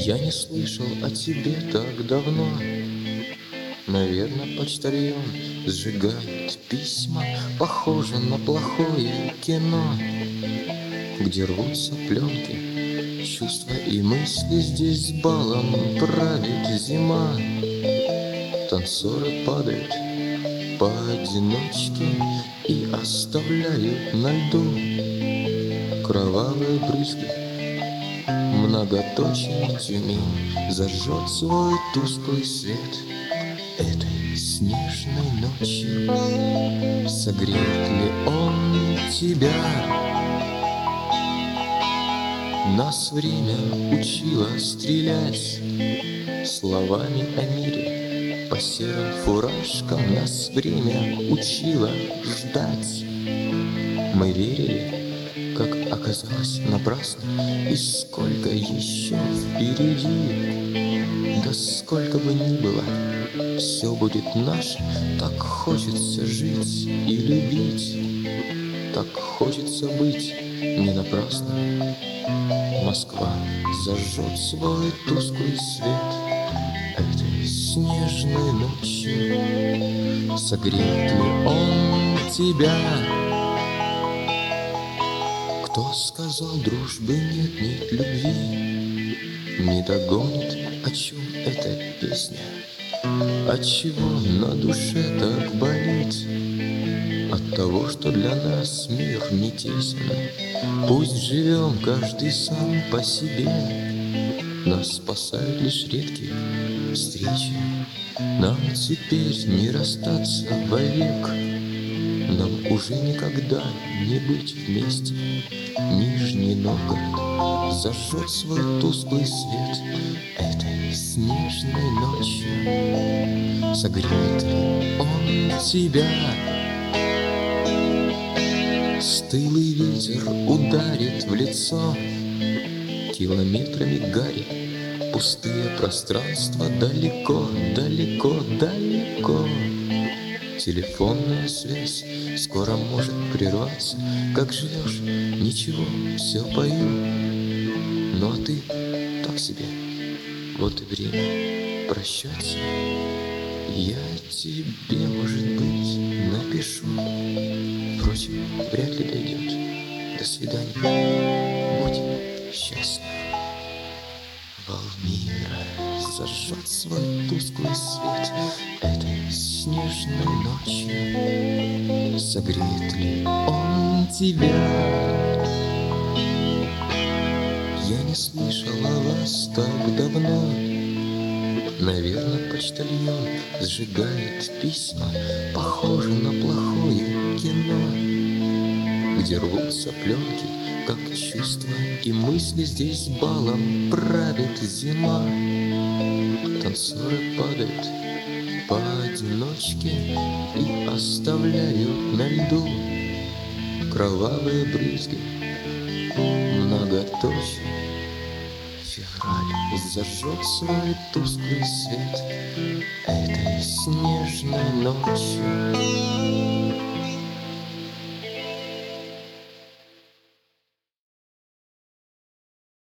Я не слышал о тебе так давно. Наверное, почтальон сжигает письма. Похоже на плохое кино, где рвутся пленки, чувства и мысли. Здесь балом правит зима. Танцоры падают поодиночке и оставляют на льду кровавые брызги. Многоточие Тюмень зажжет свой тусклый свет этой снежной ночью. Согреет ли он тебя? Нас время учило стрелять словами о мире. По серым фуражкам нас время учило ждать. Мы верили, как оказалось, напрасно. И сколько еще впереди, да сколько бы ни было, все будет наше. Так хочется жить и любить, так хочется быть не напрасно. Москва зажжет свой тусклый свет этой снежной ночью. Согреет ли он тебя? Кто сказал, дружбы нет, нет любви? Не догонит, о чем эта песня? Отчего на душе так болит? От того, что для нас мир не тесен. Пусть живем каждый сам по себе. Нас спасают лишь редкие встречи. Нам теперь не расстаться вовек. Нам уже никогда не быть вместе. Нижний Новгород зажжет свой тусклый свет этой снежной ночью. Согреет ли он тебя? Стылый ветер ударит в лицо километрами гари. Пустые пространства далеко, далеко, далеко. Телефонная связь скоро может прерваться. Как живешь? Ничего, все пою. Ну а ты так себе. Вот и время прощаться. Я тебе, может быть, напишу. Впрочем, вряд ли дойдет. До свидания. Будь счастлив. Валмира зажжет свой тусклый свет этой снежной ночью. Согреет ли он тебя? Я не слышал о вас так давно. Наверное, почтальон сжигает письма. Похоже на плохое кино, где рвутся пленки, как чувства и мысли. Здесь балом правит зима. Танцоры падают поодиночке и оставляют на льду кровавые брызги. Многоточие февраль зажжет свой тусклый свет этой снежной ночью.